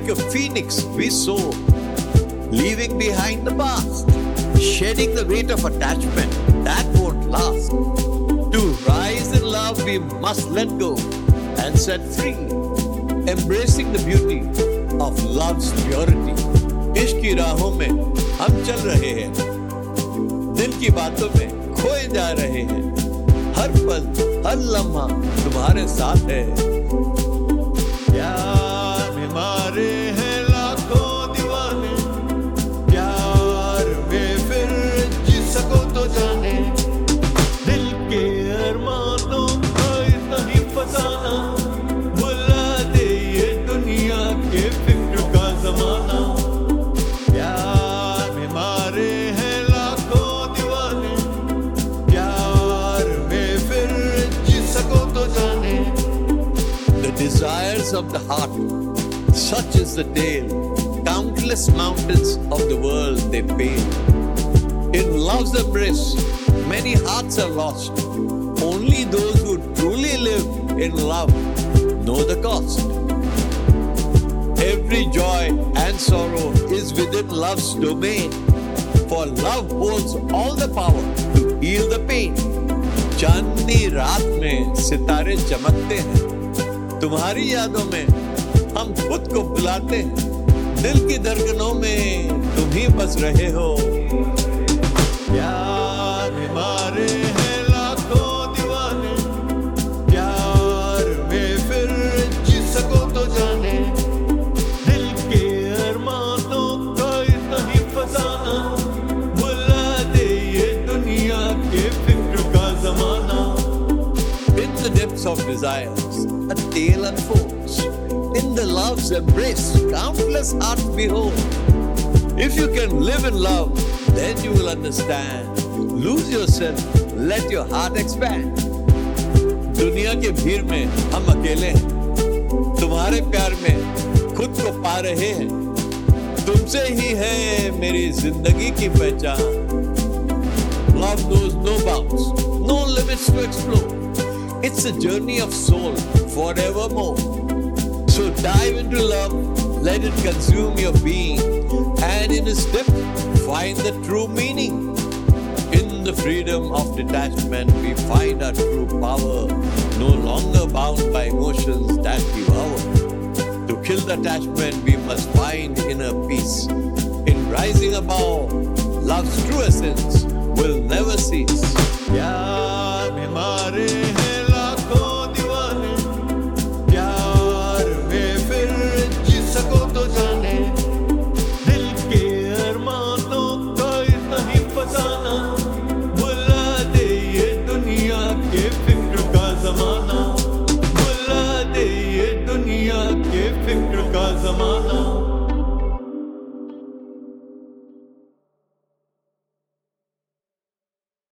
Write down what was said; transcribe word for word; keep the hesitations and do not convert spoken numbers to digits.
a phoenix we soar, leaving behind the past, shedding the weight of attachment that won't last. To rise in love we must let go and set free, embracing the beauty of love's purity. इश्क की राहों में हम चल रहे हैं, दिल की बातों में खोए जा रहे हैं, हर पल हर लम्हा तुम्हारे साथ है। प्यार में मारे हैं लाखों दीवाने, प्यार में फिर जी सको तो जाने, दिल के अरमानों को नहीं फसाना, बुला दे ये दुनिया के फिक्र का जमाना। प्यार में मारे हैं लाखों दीवाने, प्यार में फिर जी सको तो जाने। The desires of the heart, such is the tale, countless mountains of the world they pale. In love's embrace, many hearts are lost. Only those who truly live in love know the cost. Every joy and sorrow is within love's domain, for love holds all the power to heal the pain. चांदनी रात में सितारे चमकते हैं, तुम्हारी यादों में हम खुद को बुलाते हैं, दिल की धड़कनों में तुम ही बस रहे हो। प्यार में मारे हैं लाखों दीवाने, प्यार में फिर जी सको तो जाने, दिल के अरमानों को नहीं फसाना, बुला दे ये दुनिया के फिक्र का जमाना। In the depths of desires, a tale unfolds. In the love's embrace, countless hearts behold. If you can live in love, then you will understand. Lose yourself, let your heart expand. दुनिया के भीड़ में हम अकेले हैं, तुम्हारे प्यार में खुद को पा रहे हैं, तुमसे ही है मेरी जिंदगी की पहचान। Love knows no bounds, no limits to explore. It's a journey of soul forevermore. So dive into love, let it consume your being, and in its depth find the true meaning. In the freedom of detachment we find our true power, no longer bound by emotions that devour. To kill the attachment we must find inner peace. In rising above, love's true essence will never cease. प्यार में मारे